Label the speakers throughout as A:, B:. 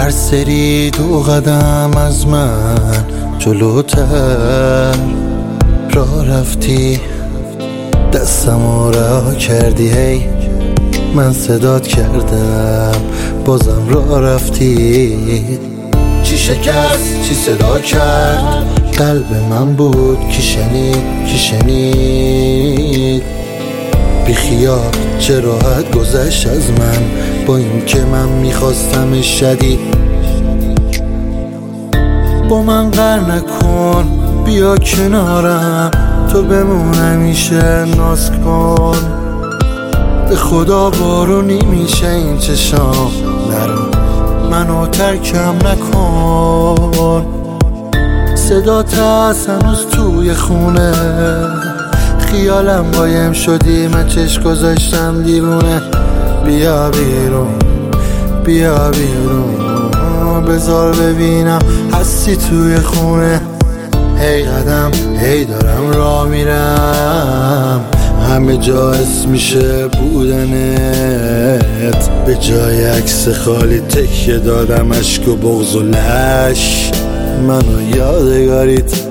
A: هر سری 2 قدم از من جلوتر راه رفتی، دستمو رها کردی، هی من صدات کردم بازم راه رفتی. چی شکست چی صدا کرد قلب من بود، کی شنید بی خیال چه راحت گذشت از من، با این که من میخواستمش شدید. با من قهر نکن بیا کنارم، تو بمون همیشه ناز کن، به خدا بارونی میشه این چشام نرو، منو ترکم نکن. صدات هست هنوز توی خونه، خیالم قایم شدی من چشم گذاشتم دیوونه. بیا بیرون بیا بیرون، بذار ببینم هستی توی خونه. هی قدم هی دارم راه میرم، همه جا اسم میشه بودنت، به جای عکس خالی تکیه دادم اشک و بغض و لش، منو یادگاریت.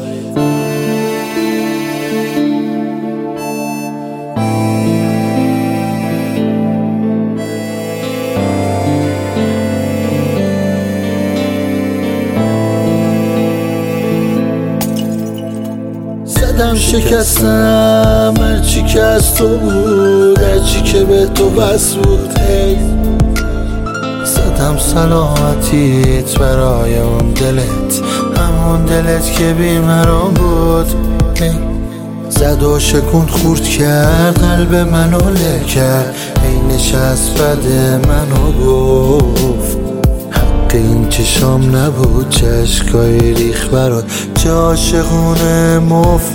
A: زدم شکستم هرچی که از تو بود، هرچی که به تو بس بود، هی زدم سلامتیت برای اون دلت، همون دلت که بیمران بود، هی زد و شکوند خورد کرد قلب منو له کرد، هی نشست بده منو گفت حق این چشام نبود، چشکای ریخ برات چه عاشقونه مف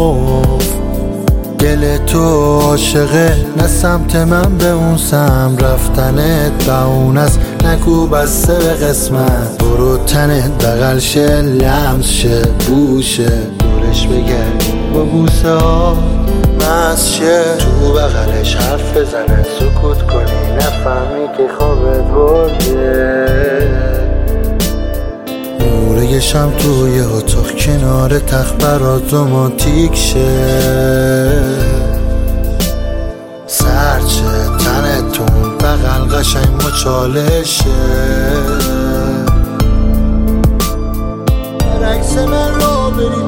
A: دل تو عاشقه، نه سمت من به اون سم رفتنت بهون است، نگو بسته به قسمت، برو تنت بغل شه لمس شه بوشه، دورش بگردی با بوسه ها مست شه، تو بغلش حرف بزنه سکوت کنی نفهمی که خوابت برده، نور شم توی اتاق کنار تخت برات رومانتیک شه، سرچه تنتون بغل قشنگ مچالشه، برعکس من را بری